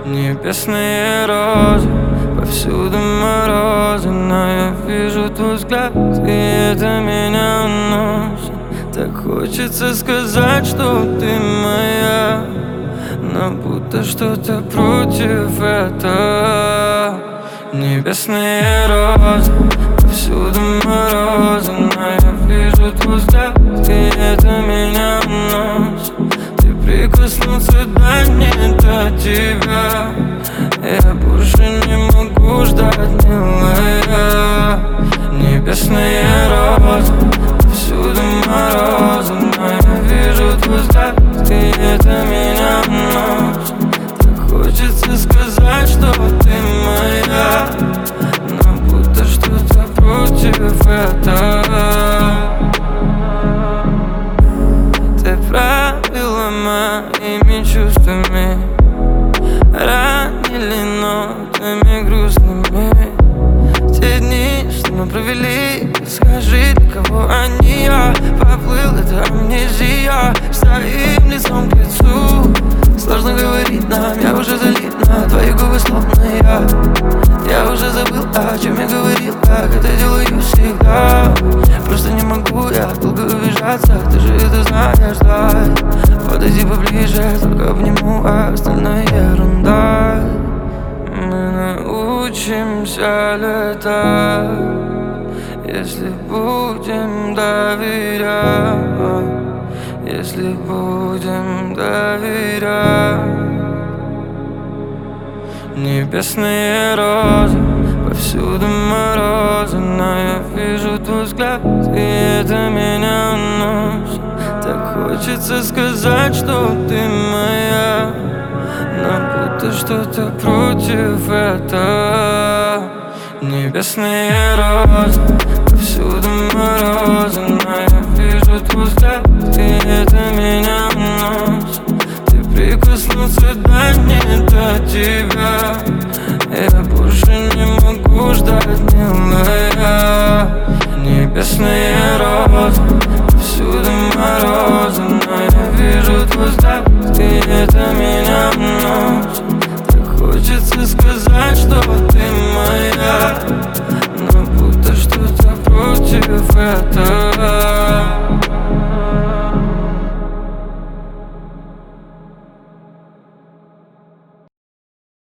Небесные розы, повсюду морозы, но я вижу твой взгляд, и это меня уносит. Так хочется сказать, что ты моя, но будто что-то против этого. Небесные розы, повсюду морозы, но я вижу твой взгляд, и это меня уносит. Ты прикоснуться до не до тебя, я больше не могу ждать, милая. Небесные розы, повсюду морозы, но я вижу твой взгляд, и это меня уносит. Так хочется сказать, что ты моя, но будто что-то против этого. Ты правила моими чувствами, ранили нотами грустными. Те дни, что мы провели, скажи, для кого они? Я поплыл, это амнезия, стоим лицом к лицу. Сложно говорить нам, я уже залит на твои губы, словно я уже забыл, о чем я говорил, как это делаю всегда. Просто не могу я долго убежаться, ты же это знаешь, давай подойди поближе, только обниму, а остальное ерунда. Мы научимся летать, если будем доверять, если будем доверять. Небесные розы, повсюду морозы, но я вижу твой взгляд, и это меня уносит. Так хочется сказать, что ты моя, но будто что-то против этого. Небесные розы, повсюду морозы, но я вижу твой взгляд, и это меня уносит. Ты прикоснуться до не до тебя, я больше не могу ждать, милая. Небесные розы, повсюду морозы, но я вижу твой взгляд, и это меня уносит. Так хочется сказать, что